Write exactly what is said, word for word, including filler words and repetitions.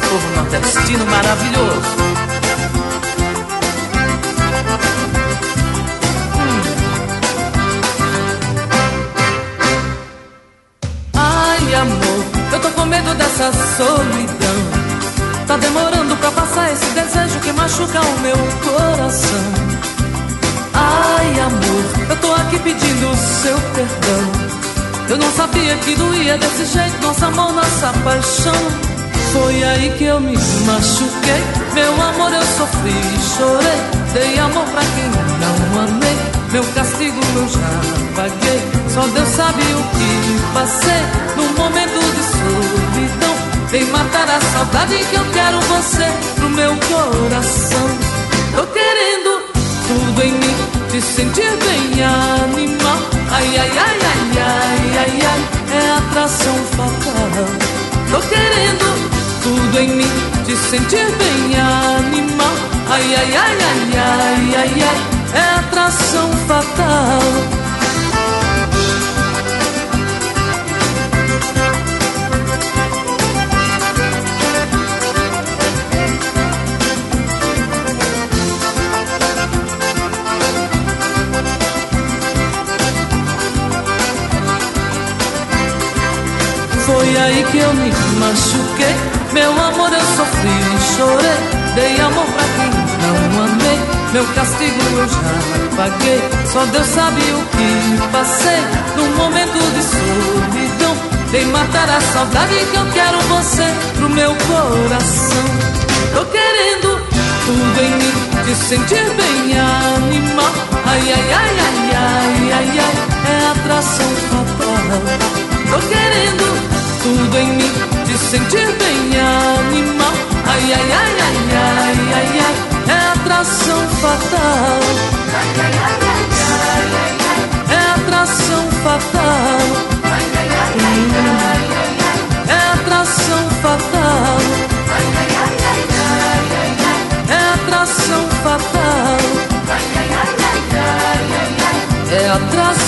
povo nordestino maravilhoso. hum. Ai, amor, eu tô com medo dessa solidão. Tá demorando pra passar esse desejo que machuca o meu coração. Ai, amor, eu tô aqui pedindo o seu perdão. Eu não sabia que doía desse jeito nosso amor, nossa paixão. Foi aí que eu me machuquei. Meu amor, eu sofri e chorei. Dei amor pra quem não amei. Meu castigo eu já paguei. Só Deus sabe o que passei num momento de solidão. Vem matar a saudade que eu quero você pro meu coração. Tô querendo tudo em mim, te sentir bem animal. Ai, ai, ai, ai, ai, ai, ai, é atração fatal. Tô querendo tudo em mim, te sentir bem animal. Ai, ai, ai, ai, ai, ai, ai, é atração fatal. Foi aí que eu me machuquei. Meu amor, eu sofri e chorei. Dei amor pra quem não amei. Meu castigo eu já paguei. Só Deus sabe o que passei num momento de solidão. Vem matar a saudade que eu quero você pro meu coração. Tô querendo tudo em mim, te sentir bem animal. Ai, ai, ai, ai, ai, ai, ai, é atração fatal. Tô querendo tudo em mim, te sentir bem animal. Ai, ai, ai, ai, ai, ai, ai, é atração fatal. É atração fatal. É atração fatal. É atração fatal. É atração